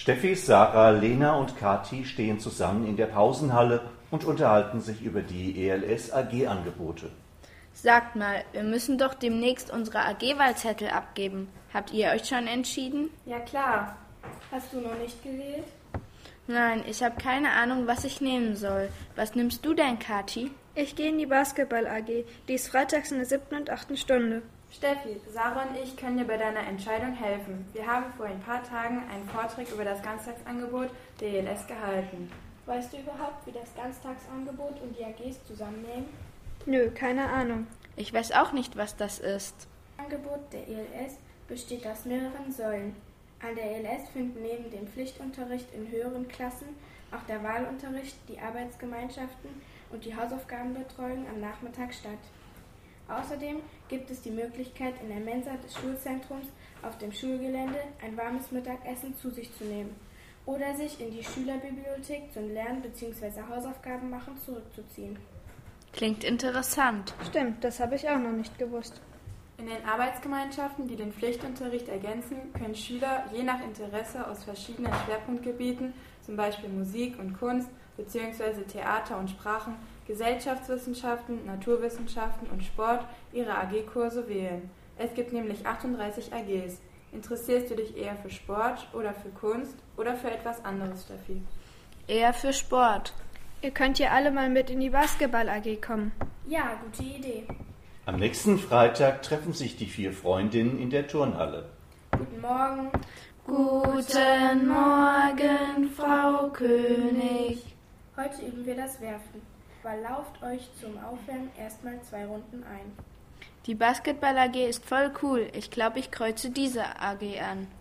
Steffi, Sarah, Lena und Kathi stehen zusammen in der Pausenhalle und unterhalten sich über die ELS-AG-Angebote. Sagt mal, wir müssen doch demnächst unsere AG-Wahlzettel abgeben. Habt ihr euch schon entschieden? Ja klar. Hast du noch nicht gewählt? Nein, ich habe keine Ahnung, was ich nehmen soll. Was nimmst du denn, Kathi? Ich gehe in die Basketball-AG. Die ist freitags in der 7. und 8. Stunde. Steffi, Sarah und ich können dir bei deiner Entscheidung helfen. Wir haben vor ein paar Tagen einen Vortrag über das Ganztagsangebot der ELS gehalten. Weißt du überhaupt, wie das Ganztagsangebot und die AGs zusammenhängen? Nö, keine Ahnung. Ich weiß auch nicht, was das ist. Das Angebot der ELS besteht aus mehreren Säulen. An der ELS finden neben dem Pflichtunterricht in höheren Klassen auch der Wahlunterricht, die Arbeitsgemeinschaften und die Hausaufgabenbetreuung am Nachmittag statt. Außerdem gibt es die Möglichkeit, in der Mensa des Schulzentrums auf dem Schulgelände ein warmes Mittagessen zu sich zu nehmen oder sich in die Schülerbibliothek zum Lernen bzw. Hausaufgaben machen zurückzuziehen. Klingt interessant. Stimmt, das habe ich auch noch nicht gewusst. In den Arbeitsgemeinschaften, die den Pflichtunterricht ergänzen, können Schüler je nach Interesse aus verschiedenen Schwerpunktgebieten, zum Beispiel Musik und Kunst bzw. Theater und Sprachen, Gesellschaftswissenschaften, Naturwissenschaften und Sport, ihre AG-Kurse wählen. Es gibt nämlich 38 AGs. Interessierst du dich eher für Sport oder für Kunst oder für etwas anderes, Steffi? Eher für Sport. Ihr könnt ja alle mal mit in die Basketball-AG kommen. Ja, gute Idee. Am nächsten Freitag treffen sich die 4 Freundinnen in der Turnhalle. Guten Morgen. Guten Morgen, Frau König. Heute üben wir das Werfen. Lauft euch zum Aufwärmen erstmal 2 Runden ein. Die Basketball-AG ist voll cool. Ich glaube, ich kreuze diese AG an.